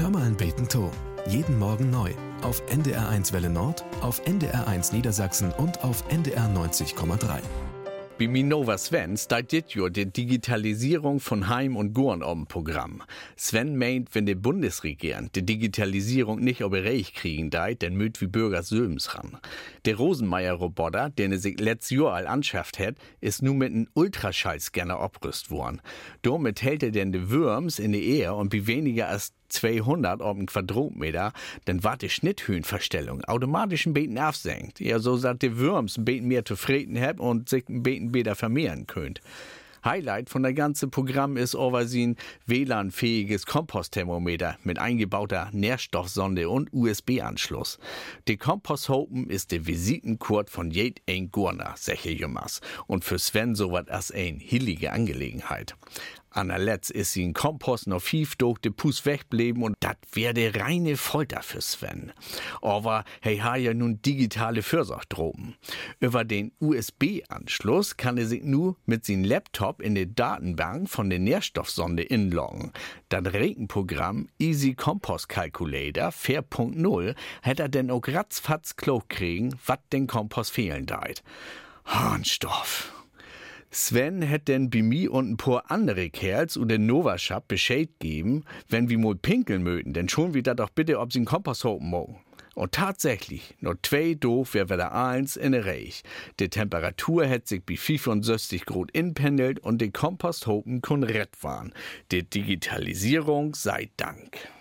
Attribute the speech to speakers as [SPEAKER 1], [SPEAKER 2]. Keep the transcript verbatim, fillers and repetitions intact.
[SPEAKER 1] Hör mal ein Beten to. Jeden Morgen neu. Auf N D R eins Welle Nord, auf N D R eins Niedersachsen und auf N D R neunzig Komma drei.
[SPEAKER 2] Bei Minova Sven steht dit Jahr die Digitalisierung von Heim und Gorn am Programm. Sven meint, wenn die Bundesregierung die Digitalisierung nicht über Reich kriegen deit, dann müht wie Bürger Söms ran. Der Rosenmeier-Roboter, den er sich letztes Jahr all anschafft hat, ist nun mit einem Ultraschallscanner abrüst worden. Damit hält er denn die Würms in die Ehe und wie weniger als zweihundert auf einen Quadratmeter, dann war die Schnitthöhenverstellung automatisch ein Beten aufsenkt. Ja, so sagt die Würms ein Beten mehr zufrieden hab und sich ein Beten besser vermehren könnt. Highlight von der ganzen Programm ist aber sein W L A N-fähiges Kompostthermometer mit eingebauter Nährstoffsonde und U S B-Anschluss. Die Komposthopen ist die Visitenkurt von jed ein Gurner, säche Jümmers. Und für Sven sowas als ein hillige Angelegenheit. Anerletzt ist sein Kompost noch fief durch de Pus wegbleiben und dat wär de reine Folter für Sven. Aber hey ha ja nun digitale Fürsorge droben. Über den U S B-Anschluss kann er sich nur mit sin Laptop in die Datenbank von der Nährstoffsonde inloggen. Das Regenprogramm Easy Compost Calculator vier Punkt null hätte er denn auch ratzfatz klug kriegen, wat den Kompost fehlen deit. Harnstoff. Sven hätt denn bei mir und ein paar andere Kerls und den Novaschap Bescheid geben, wenn wir mal pinkeln möten, denn schon wieder doch bitte, ob sie einen Kompost hopen mogen. Und tatsächlich, nur zwei doof wär wieder eins in der Reich. Die Temperatur hätt sich bei fünfundsechzig Grad inpendelt und die Kompost hopen kun rett waren. Die Digitalisierung sei Dank.